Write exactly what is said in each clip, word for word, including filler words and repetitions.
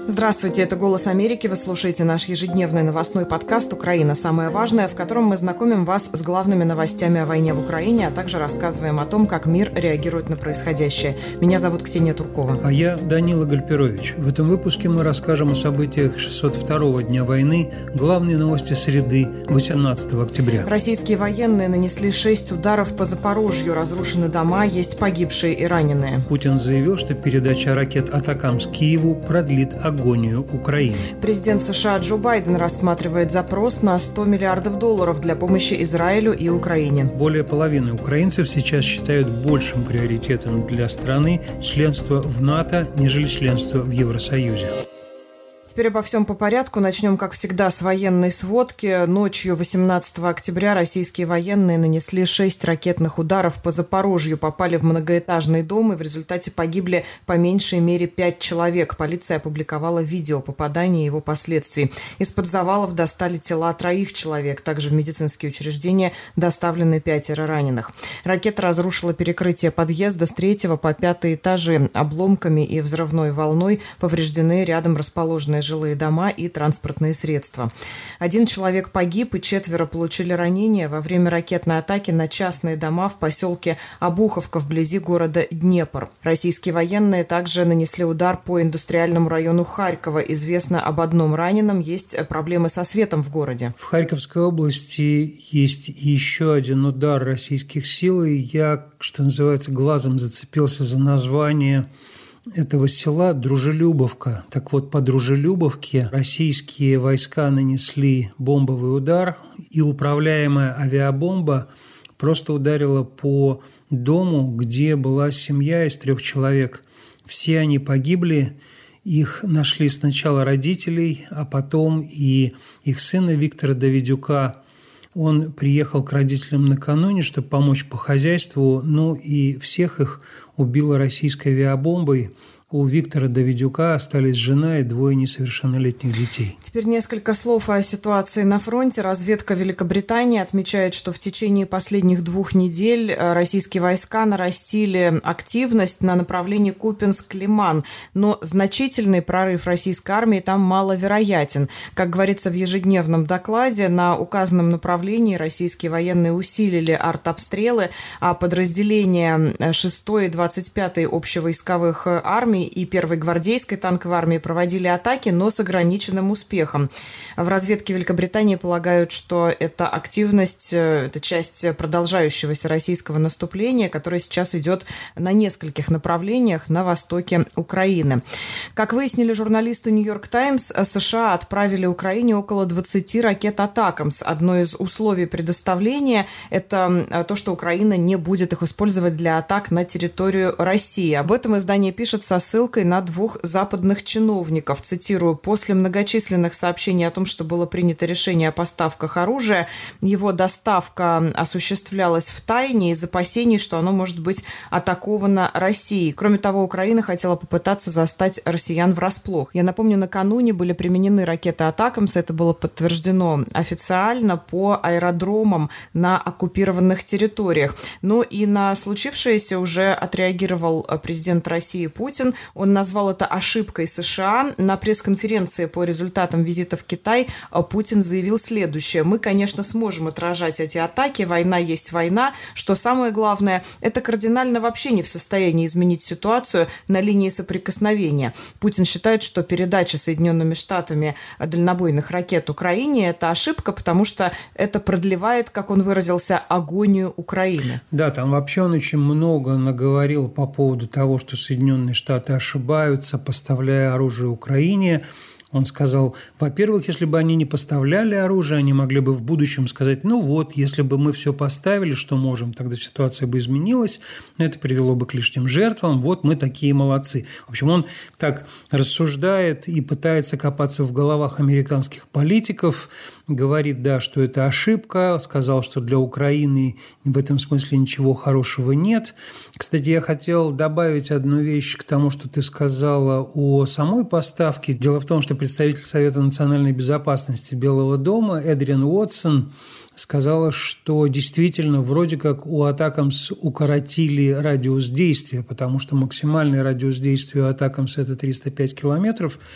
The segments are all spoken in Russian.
Здравствуйте, это «Голос Америки». Вы слушаете наш ежедневный новостной подкаст «Украина. Самое важное», в котором мы знакомим вас с главными новостями о войне в Украине, а также рассказываем о том, как мир реагирует на происходящее. Меня зовут Ксения Туркова. А я Данила Гальперович. В этом выпуске мы расскажем о событиях шестьсот второго дня войны, главные новости среды, восемнадцатого октября. Российские военные нанесли шесть ударов по Запорожью, разрушены дома, есть погибшие и раненые. Путин заявил, что передача ракет «Атакамс» Киеву продлит агонию Украины. Президент США Джо Байден рассматривает запрос на сто миллиардов долларов для помощи Израилю и Украине. Более половины украинцев сейчас считают большим приоритетом для страны членство в НАТО, нежели членство в Евросоюзе. Теперь обо всем по порядку. Начнем, как всегда, с военной сводки. Ночью восемнадцатого октября российские военные нанесли шесть ракетных ударов по Запорожью, попали в многоэтажный дом, и в результате погибли по меньшей мере пять человек. Полиция опубликовала видео попадания и его последствий. Из-под завалов достали тела троих человек. Также в медицинские учреждения доставлены пятеро раненых. Ракета разрушила перекрытие подъезда с третьего по пятый этажи. Обломками и взрывной волной повреждены рядом расположенные жилые дома и транспортные средства. Один человек погиб, и четверо получили ранения во время ракетной атаки на частные дома в поселке Обуховка вблизи города Днепр. Российские военные также нанесли удар по индустриальному району Харькова. Известно об одном раненом, есть проблемы со светом в городе. В Харьковской области есть еще один удар российских сил, и я, что называется, глазом зацепился за название этого села Дружелюбовка. Так вот, по Дружелюбовке российские войска нанесли бомбовый удар, и управляемая авиабомба просто ударила по дому, где была семья из трех человек. Все они погибли. Их нашли сначала родителей, а потом и их сына Виктора Давидюка. Он приехал к родителям накануне, чтобы помочь по хозяйству, ну и всех их убила российской авиабомбой. У Виктора Давидюка остались жена и двое несовершеннолетних детей. Теперь несколько слов о ситуации на фронте. Разведка Великобритании отмечает, что в течение последних двух недель российские войска нарастили активность на направлении Купянск-Лиман, но значительный прорыв российской армии там маловероятен. Как говорится в ежедневном докладе, на указанном направлении российские военные усилили артобстрелы, а подразделения шестой и двадцать пятой общевойсковых армий и первой гвардейской танковой армии проводили атаки, но с ограниченным успехом. В разведке Великобритании полагают, что эта активность – это часть продолжающегося российского наступления, которое сейчас идет на нескольких направлениях на востоке Украины. Как выяснили журналисты «Нью-Йорк Таймс», США отправили Украине около двадцати ракет «Атакамс». Одно из условий предоставления – это то, что Украина не будет их использовать для атак на территорию России. Об этом издание пишет со ссылкой на двух западных чиновников. Цитирую: «После многочисленных сообщений о том, что было принято решение о поставках оружия, его доставка осуществлялась в тайне из опасений, что оно может быть атаковано Россией. Кроме того, Украина хотела попытаться застать россиян врасплох». Я напомню, накануне были применены ракеты «Атакамс». Это было подтверждено официально по аэродромам на оккупированных территориях. Но и на случившееся уже отреагировал президент России Путин. Он назвал это ошибкой США. На пресс-конференции по результатам визита в Китай Путин заявил следующее: «Мы, конечно, сможем отражать эти атаки. Война есть война. Что самое главное, это кардинально вообще не в состоянии изменить ситуацию на линии соприкосновения». Путин считает, что передача Соединенными Штатами дальнобойных ракет Украине – это ошибка, потому что это продлевает, как он выразился, агонию Украины. Да, там вообще он очень много наговорил по поводу того, что Соединенные Штаты ошибаются, поставляя оружие Украине. Он сказал, во-первых, если бы они не поставляли оружие, они могли бы в будущем сказать, ну вот, если бы мы все поставили, что можем, тогда ситуация бы изменилась, но это привело бы к лишним жертвам, вот мы такие молодцы. В общем, он так рассуждает и пытается копаться в головах американских политиков, говорит, да, что это ошибка, сказал, что для Украины в этом смысле ничего хорошего нет. Кстати, я хотел добавить одну вещь к тому, что ты сказала о самой поставке. Дело в том, что представитель Совета национальной безопасности Белого дома Эдриан Уотсон сказала, что действительно вроде как у «Атакамс» укоротили радиус действия, потому что максимальный радиус действия у «Атакамс» – это триста пять километров,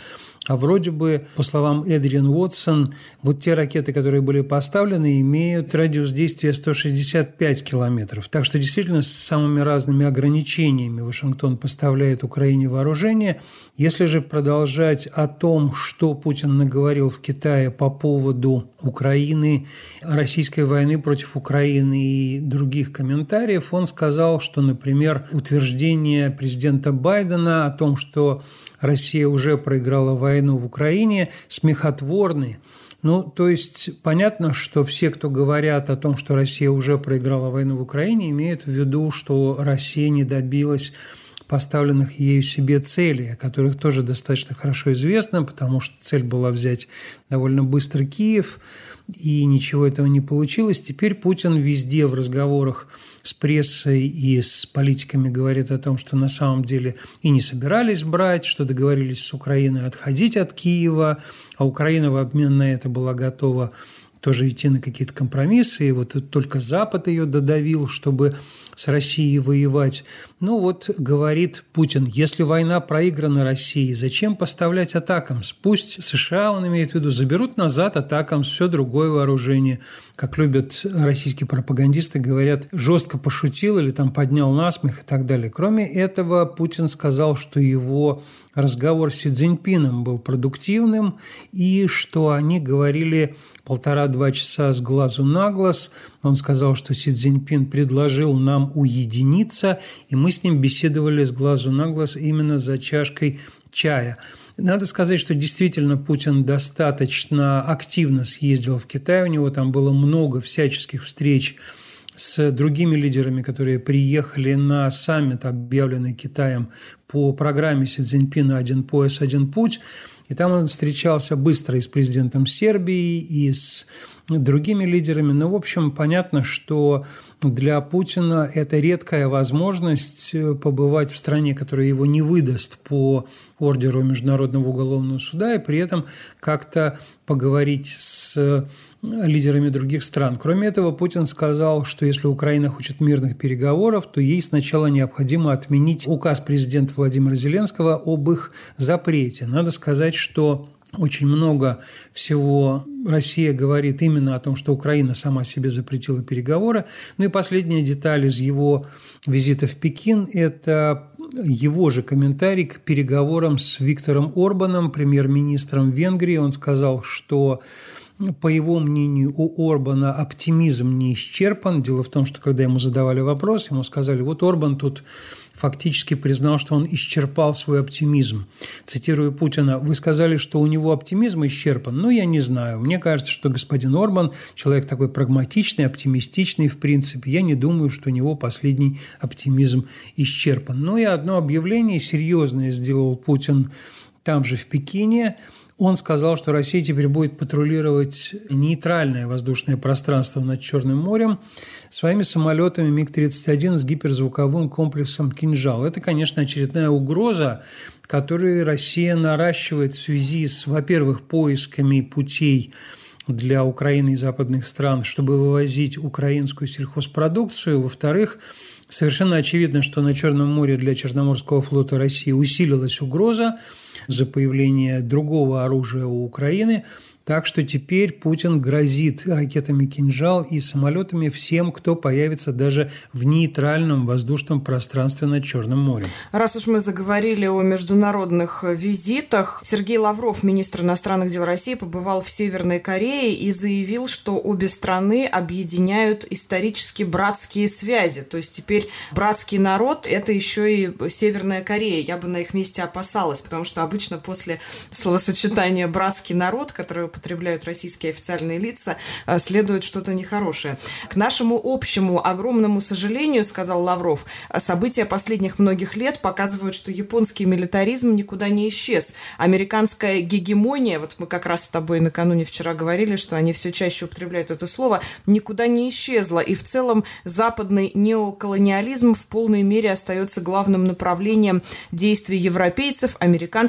А вроде бы, по словам Эдриан Уотсон, вот те ракеты, которые были поставлены, имеют радиус действия сто шестьдесят пять километров. Так что действительно с самыми разными ограничениями Вашингтон поставляет Украине вооружение. Если же продолжать о том, что Путин наговорил в Китае по поводу Украины, российской войны против Украины и других комментариев, он сказал, что, например, утверждение президента Байдена о том, что Россия уже проиграла войну в Украине, смехотворны. Ну, то есть понятно, что все, кто говорят о том, что Россия уже проиграла войну в Украине, имеют в виду, что Россия не добилась поставленных ею себе целей, о которых тоже достаточно хорошо известно, потому что цель была взять довольно быстро Киев, и ничего этого не получилось. Теперь Путин везде в разговорах с прессой и с политиками говорит о том, что на самом деле и не собирались брать, что договорились с Украиной отходить от Киева, а Украина в обмен на это была готова тоже идти на какие-то компромиссы, и вот только Запад ее додавил, чтобы с Россией воевать. Ну вот, говорит Путин, если война проиграна Россией, зачем поставлять атакамс? Пусть США, он имеет в виду, заберут назад атакамс, все другое вооружение. Как любят российские пропагандисты, говорят, жестко пошутил или там поднял насмех и так далее. Кроме этого, Путин сказал, что его разговор с Си Цзиньпином был продуктивным и что они говорили полтора-два часа с глазу на глаз. Он сказал, что Си Цзиньпин предложил нам уединиться, и мы с ним беседовали с глазу на глаз именно за чашкой чая. Надо сказать, что действительно Путин достаточно активно съездил в Китай, у него там было много всяческих встреч с другими лидерами, которые приехали на саммит, объявленный Китаем по программе Си Цзиньпина «Один пояс, один путь». И там он встречался быстро и с президентом Сербии, и с другими лидерами. Но, в общем, понятно, что для Путина это редкая возможность побывать в стране, которая его не выдаст по ордеру Международного уголовного суда, и при этом как-то поговорить с лидерами других стран. Кроме этого, Путин сказал, что если Украина хочет мирных переговоров, то ей сначала необходимо отменить указ президента Владимира Зеленского об их запрете. Надо сказать, что очень много всего Россия говорит именно о том, что Украина сама себе запретила переговоры. Ну и последняя деталь из его визита в Пекин – это его же комментарий к переговорам с Виктором Орбаном, премьер-министром Венгрии. Он сказал, что, по его мнению, у Орбана оптимизм не исчерпан. Дело в том, что когда ему задавали вопрос, ему сказали, вот Орбан тут фактически признал, что он исчерпал свой оптимизм. Цитирую Путина, «Вы сказали, что у него оптимизм исчерпан? Ну, я не знаю. Мне кажется, что господин Орбан человек такой прагматичный, оптимистичный, в принципе. Я не думаю, что у него последний оптимизм исчерпан». Ну и одно объявление серьезное сделал Путин там же в Пекине. Он сказал, что Россия теперь будет патрулировать нейтральное воздушное пространство над Черным морем своими самолетами Миг тридцать один с гиперзвуковым комплексом «Кинжал». Это, конечно, очередная угроза, которую Россия наращивает в связи с, во-первых, поисками путей для Украины и западных стран, чтобы вывозить украинскую сельхозпродукцию. Во-вторых, совершенно очевидно, что на Черном море для Черноморского флота России усилилась угроза за появление другого оружия у Украины. Так что теперь Путин грозит ракетами «Кинжал» и самолетами всем, кто появится даже в нейтральном воздушном пространстве над Черным морем. Раз уж мы заговорили о международных визитах, Сергей Лавров, министр иностранных дел России, побывал в Северной Корее и заявил, что обе страны объединяют исторически братские связи. То есть теперь братский народ – это еще и Северная Корея. Я бы на их месте опасалась, потому что обычно после словосочетания «братский народ», которое употребляют российские официальные лица, следует что-то нехорошее. К нашему общему огромному сожалению, сказал Лавров, события последних многих лет показывают, что японский милитаризм никуда не исчез. Американская гегемония, вот мы как раз с тобой накануне вчера говорили, что они все чаще употребляют это слово, никуда не исчезла. И в целом западный неоколониализм в полной мере остается главным направлением действий европейцев, американцев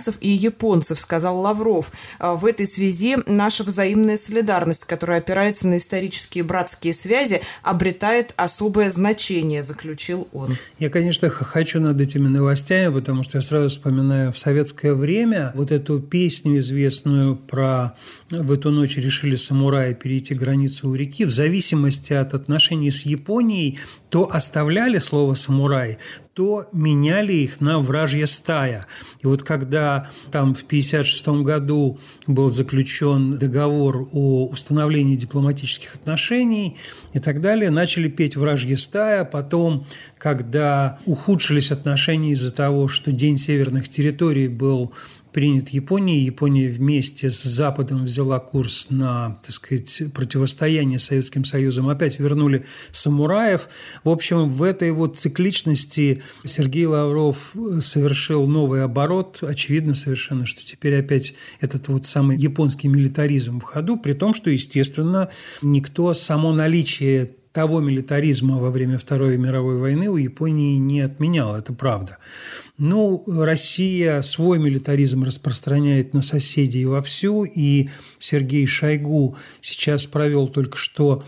американцев и японцев, сказал Лавров. В этой связи наша взаимная солидарность, которая опирается на исторические братские связи, обретает особое значение, заключил он. Я, конечно, хохочу над этими новостями, потому что я сразу вспоминаю в советское время вот эту песню известную про «В эту ночь решили самураи перейти границу у реки». В зависимости от отношений с Японией то оставляли слово «самурай», то меняли их на «вражья стая». И вот когда там в пятьдесят шестом году был заключен договор о установлении дипломатических отношений и так далее, начали петь «вражья стая». Потом, когда ухудшились отношения из-за того, что День северных территорий был принят Японией, Япония вместе с Западом взяла курс на, так сказать, противостояние с Советским Союзом, опять вернули самураев. В общем, в этой вот цикличности Сергей Лавров совершил новый оборот. Очевидно совершенно, что теперь опять этот вот самый японский милитаризм в ходу, при том, что, естественно, никто само наличие того милитаризма во время Второй мировой войны у Японии не отменял, это правда. Ну, Россия свой милитаризм распространяет на соседей вовсю, и Сергей Шойгу сейчас провел только что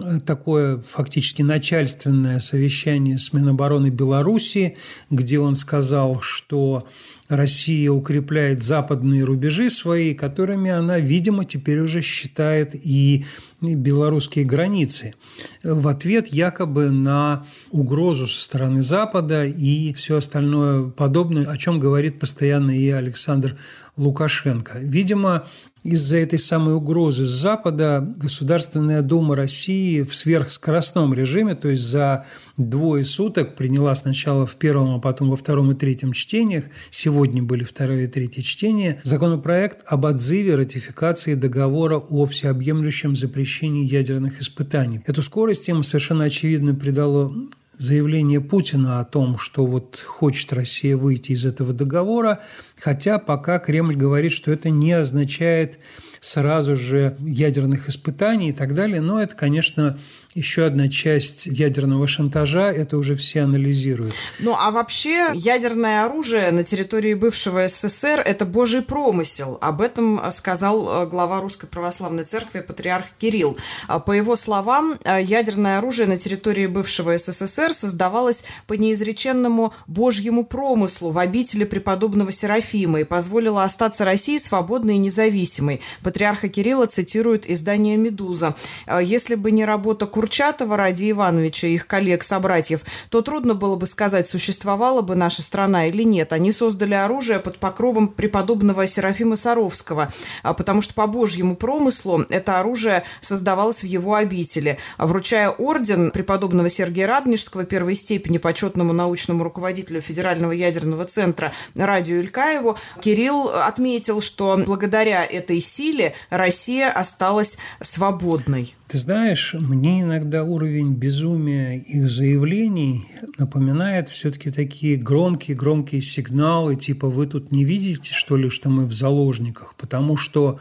такое фактически начальственное совещание с Минобороны Беларуси, где он сказал, что Россия укрепляет западные рубежи свои, которыми она, видимо, теперь уже считает и белорусские границы, в ответ якобы на угрозу со стороны Запада и все остальное подобное, о чем говорит постоянно и Александр Лукашенко. Видимо, из-за этой самой угрозы с Запада Государственная Дума России в сверхскоростном режиме, то есть за двое суток, приняла сначала в первом, а потом во втором и третьем чтениях, сегодня были второе и третье чтения, законопроект об отзыве ратификации договора о всеобъемлющем запрещении ядерных испытаний. Эту скорость им совершенно очевидно придало заявление Путина о том, что вот хочет Россия выйти из этого договора, хотя пока Кремль говорит, что это не означает сразу же ядерных испытаний и так далее. Но это, конечно, еще одна часть ядерного шантажа, это уже все анализируют. Ну, а вообще ядерное оружие на территории бывшего СССР – это божий промысел. Об этом сказал глава Русской Православной Церкви патриарх Кирилл. По его словам, ядерное оружие на территории бывшего СССР создавалось по неизреченному божьему промыслу в обители преподобного Серафима и позволило остаться России свободной и независимой. Патриарха Кирилла цитирует издание «Медуза». Если бы не работа Курчатова Радия Ивановича и их коллег-собратьев, то трудно было бы сказать, существовала бы наша страна или нет. Они создали оружие под покровом преподобного Серафима Саровского, потому что по божьему промыслу это оружие создавалось в его обители. Вручая орден преподобного Сергия Радонежского первой степени почетному научному руководителю Федерального ядерного центра Радию Илькаеву, Кирилл отметил, что благодаря этой силе Россия осталась свободной. Ты знаешь, мне иногда уровень безумия их заявлений напоминает все-таки такие громкие-громкие сигналы, типа «вы тут не видите, что ли, что мы в заложниках?» Потому что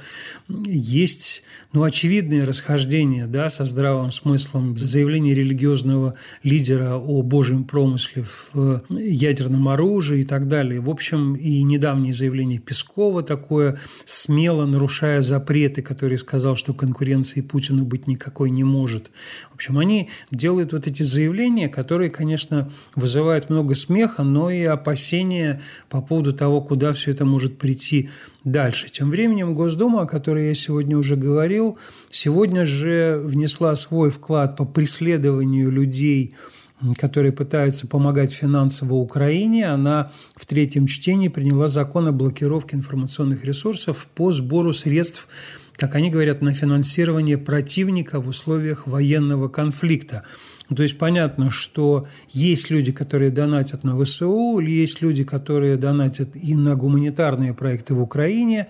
есть, ну, очевидные расхождения, да, со здравым смыслом заявления религиозного лидера о божьем промысле в ядерном оружии и так далее. В общем, и недавнее заявление Пескова такое, смело нарушая запреты, который сказал, что конкуренции Путину быть не никакой не может. В общем, они делают вот эти заявления, которые, конечно, вызывают много смеха, но и опасения по поводу того, куда все это может прийти дальше. Тем временем Госдума, о которой я сегодня уже говорил, сегодня же внесла свой вклад по преследованию людей, которые пытаются помогать финансово Украине. Она в третьем чтении приняла закон о блокировке информационных ресурсов по сбору средств, как они говорят, на финансирование противника в условиях военного конфликта. То есть понятно, что есть люди, которые донатят на ВСУ, есть люди, которые донатят и на гуманитарные проекты в Украине.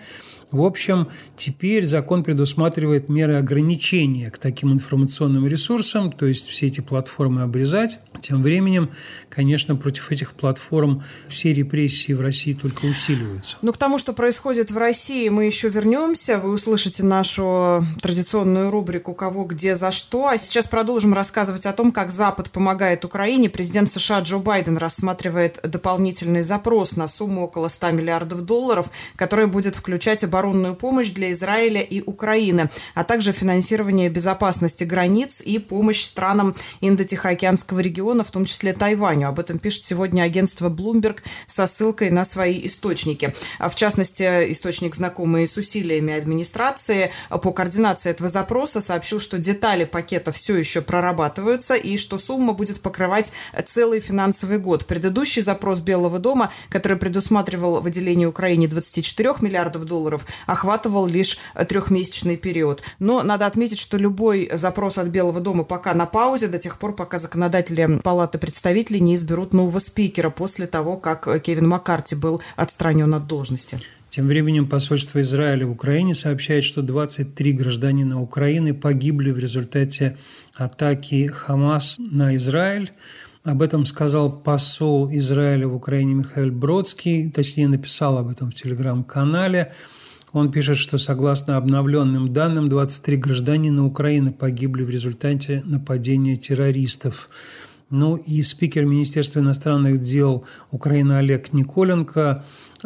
В общем, теперь закон предусматривает меры ограничения к таким информационным ресурсам, то есть все эти платформы обрезать. Тем временем, конечно, против этих платформ все репрессии в России только усиливаются. Ну, к тому, что происходит в России, мы еще вернемся. Вы услышите нашу традиционную рубрику «Кого, где, за что». А сейчас продолжим рассказывать о том, как Запад помогает Украине. Президент США Джо Байден рассматривает дополнительный запрос на сумму около ста миллиардов долларов, который будет включать оборонную помощь для Израиля и Украины, а также финансирование безопасности границ и помощь странам Индо-Тихоокеанского региона, в том числе Тайваню. Об этом пишет сегодня агентство Bloomberg со ссылкой на свои источники. В частности, источник, знакомый с усилиями администрации по координации этого запроса, сообщил, что детали пакета все еще прорабатываются и что сумма будет покрывать целый финансовый год. Предыдущий запрос Белого дома, который предусматривал выделение Украине двадцати четырёх миллиардов долларов, охватывал лишь трехмесячный период. Но надо отметить, что любой запрос от Белого дома пока на паузе до тех пор, пока законодатели Палаты представителей не изберут нового спикера после того, как Кевин Маккарти был отстранен от должности. Тем временем посольство Израиля в Украине сообщает, что двадцать три гражданина Украины погибли в результате атаки Хамас на Израиль. Об этом сказал посол Израиля в Украине Михаил Бродский, точнее написал об этом в телеграм-канале. Он пишет, что согласно обновленным данным, двадцать три гражданина Украины погибли в результате нападения террористов. Ну и спикер Министерства иностранных дел Украины Олег Николенко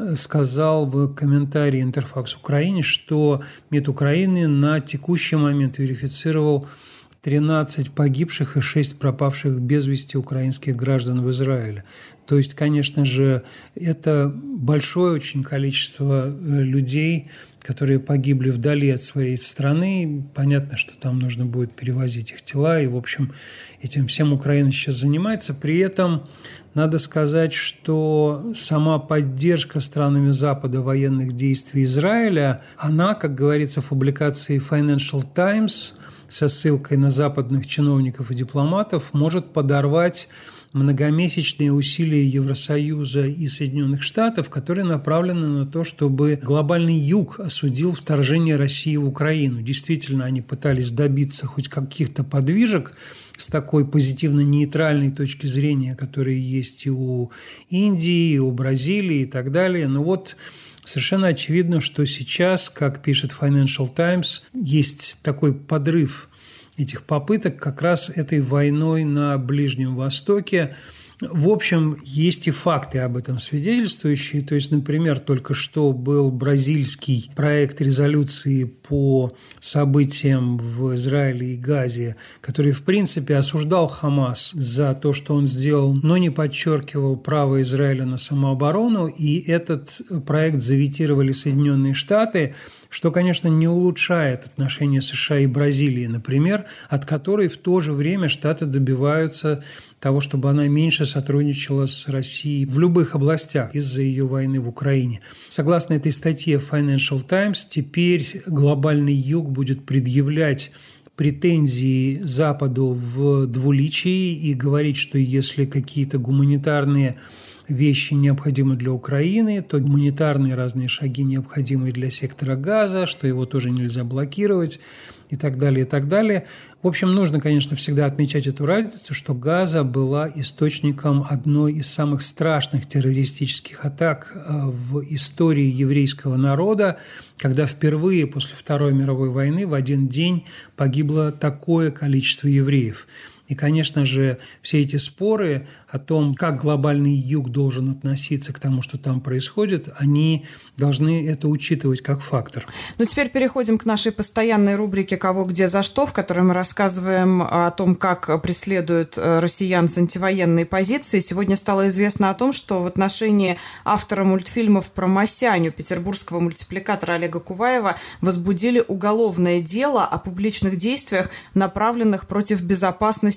сказал в комментарии Интерфакс Украине, что МИД Украины на текущий момент верифицировал тринадцать погибших и шесть пропавших без вести украинских граждан в Израиле. То есть, конечно же, это большое очень количество людей, которые погибли вдали от своей страны. Понятно, что там нужно будет перевозить их тела, и, в общем, этим всем Украина сейчас занимается. При этом надо сказать, что сама поддержка странами Запада военных действий Израиля, она, как говорится в публикации Financial Times, со ссылкой на западных чиновников и дипломатов, может подорвать многомесячные усилия Евросоюза и Соединенных Штатов, которые направлены на то, чтобы глобальный Юг осудил вторжение России в Украину. Действительно, они пытались добиться хоть каких-то подвижек с такой позитивно-нейтральной точки зрения, которые есть и у Индии, и у Бразилии и так далее. Но вот совершенно очевидно, что сейчас, как пишет Financial Times, есть такой подрыв этих попыток как раз этой войной на Ближнем Востоке. В общем, есть и факты об этом свидетельствующие. То есть, например, только что был бразильский проект резолюции по событиям в Израиле и Газе, который, в принципе, осуждал Хамас за то, что он сделал, но не подчеркивал право Израиля на самооборону. И этот проект заветировали Соединенные Штаты, что, конечно, не улучшает отношения США и Бразилии, например, от которой в то же время Штаты добиваются того, чтобы она меньше сотрудничала с Россией в любых областях из-за ее войны в Украине. Согласно этой статье Financial Times, теперь глобальный Юг будет предъявлять претензии Западу в двуличии и говорить, что если какие-то гуманитарные вещи необходимы для Украины, то гуманитарные разные шаги необходимы для сектора Газа, что его тоже нельзя блокировать и так далее, и так далее. В общем, нужно, конечно, всегда отмечать эту разницу, что Газа была источником одной из самых страшных террористических атак в истории еврейского народа, когда впервые после Второй мировой войны в один день погибло такое количество евреев. И, конечно же, все эти споры о том, как глобальный Юг должен относиться к тому, что там происходит, они должны это учитывать как фактор. Ну, теперь переходим к нашей постоянной рубрике «Кого, где, за что», в которой мы рассказываем о том, как преследуют россиян с антивоенной позиции. Сегодня стало известно о том, что в отношении автора мультфильмов про Масяню, петербургского мультипликатора Олега Куваева, возбудили уголовное дело о публичных действиях, направленных против безопасности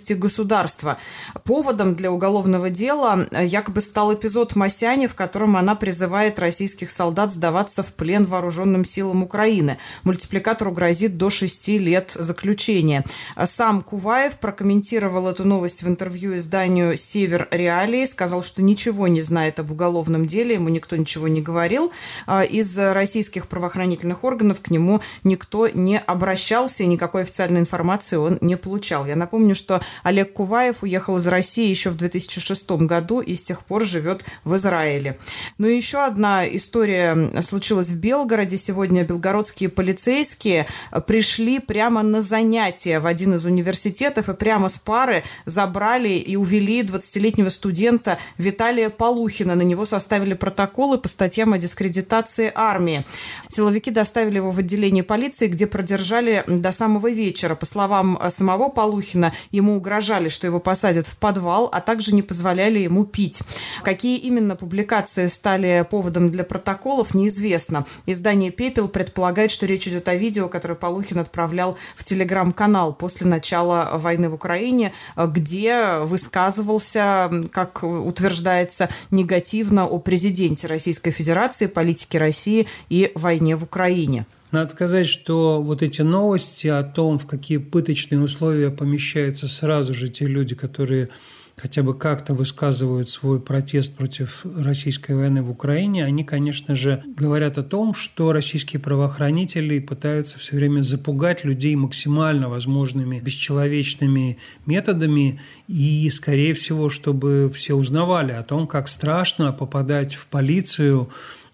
безопасности государства. Поводом для уголовного дела якобы стал эпизод Масяни, в котором она призывает российских солдат сдаваться в плен вооруженным силам Украины. Мультипликатору грозит до шести лет заключения. Сам Куваев прокомментировал эту новость в интервью изданию «Север Реалии», сказал, что ничего не знает об уголовном деле, ему никто ничего не говорил. Из российских правоохранительных органов к нему никто не обращался, и никакой официальной информации он не получал. Я напомню, что Олег Куваев уехал из России еще в две тысячи шестом году и с тех пор живет в Израиле. Ну и еще одна история случилась в Белгороде. Сегодня белгородские полицейские пришли прямо на занятия в один из университетов и прямо с пары забрали и увели двадцатилетнего студента Виталия Полухина. На него составили протоколы по статьям о дискредитации армии. Силовики доставили его в отделение полиции, где продержали до самого вечера. По словам самого Полухина, ему угрожали, что его посадят в подвал, а также не позволяли ему пить. Какие именно публикации стали поводом для протоколов, неизвестно. Издание «Пепел» предполагает, что речь идет о видео, которое Полухин отправлял в телеграм-канал после начала войны в Украине, где высказывался, как утверждается, негативно о президенте Российской Федерации, политике России и войне в Украине. Надо сказать, что вот эти новости о том, в какие пыточные условия помещаются сразу же те люди, которые хотя бы как-то высказывают свой протест против российской войны в Украине, они, конечно же, говорят о том, что российские правоохранители пытаются все время запугать людей максимально возможными бесчеловечными методами и, скорее всего, чтобы все узнавали о том, как страшно попадать в полицию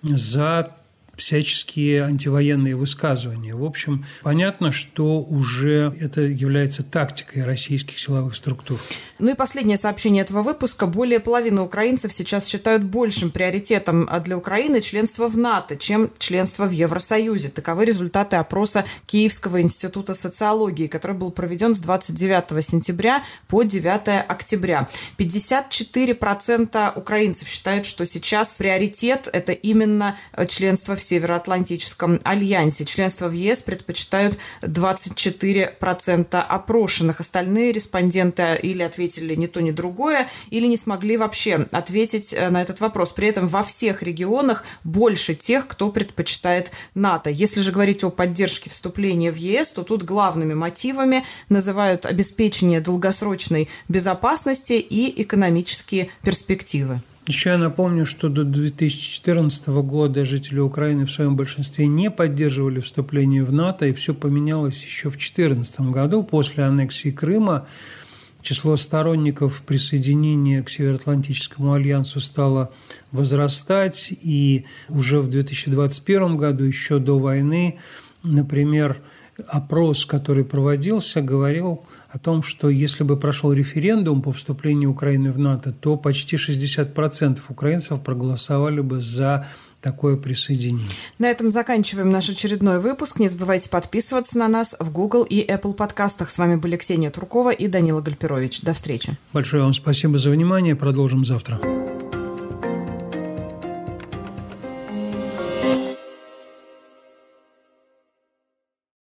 за всяческие антивоенные высказывания. В общем, понятно, что уже это является тактикой российских силовых структур. Ну и последнее сообщение этого выпуска. Более половины украинцев сейчас считают большим приоритетом для Украины членство в НАТО, чем членство в Евросоюзе. Таковы результаты опроса Киевского института социологии, который был проведен с двадцать девятого сентября по девятого октября. пятьдесят четыре процента украинцев считают, что сейчас приоритет – это именно членство в Североатлантическом альянсе. Членство в ЕС предпочитают двадцать четыре процента опрошенных. Остальные респонденты или ответили ни то, ни другое, или не смогли вообще ответить на этот вопрос. При этом во всех регионах больше тех, кто предпочитает НАТО. Если же говорить о поддержке вступления в ЕС, то тут главными мотивами называют обеспечение долгосрочной безопасности и экономические перспективы. Еще я напомню, что до две тысячи четырнадцатого года жители Украины в своем большинстве не поддерживали вступление в НАТО, и все поменялось еще в две тысячи четырнадцатом году. После аннексии Крыма число сторонников присоединения к Североатлантическому альянсу стало возрастать, и уже в две тысячи двадцать первом году, еще до войны, например, опрос, который проводился, говорил о том, что если бы прошел референдум по вступлению Украины в НАТО, то почти шестьдесят процентов украинцев проголосовали бы за такое присоединение. На этом заканчиваем наш очередной выпуск. Не забывайте подписываться на нас в Google и Apple подкастах. С вами были Ксения Туркова и Данила Гальперович. До встречи. Большое вам спасибо за внимание. Продолжим завтра.